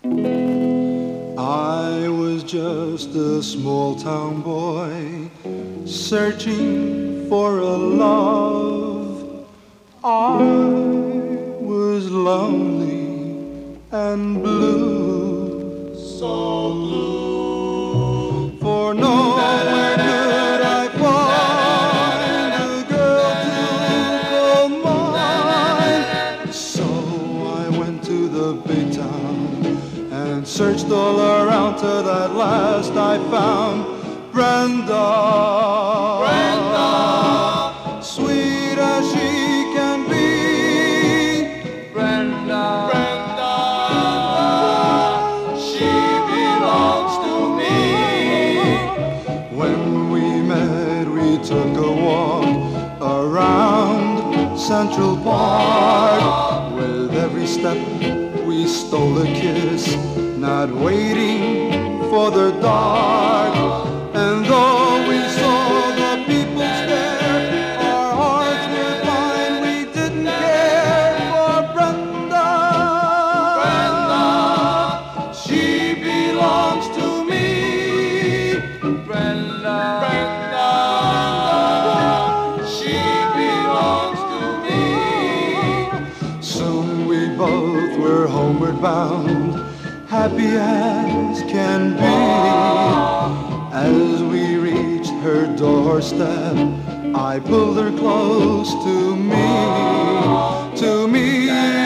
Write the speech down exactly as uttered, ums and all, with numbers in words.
I was just a small town boy searching for a love. I was lonely and blue, so blue, for nowhere could I find a girl to call mine. So I went to the big town and searched all around till at last I found Brenda. Brenda, sweet as she can be. Brenda, Brenda, she belongs to me. When we met, we took a walk around Central Park. With every step we stole a kiss, not waiting for the dark. And though we saw the people stare, our hearts were fine, we didn't care for Brenda. Brenda, she belongs to me. Brenda, Brenda, she belongs to me. Soon we both were homeward bound, happy as can be. As we reached her doorstep, I pulled her close to me, to me.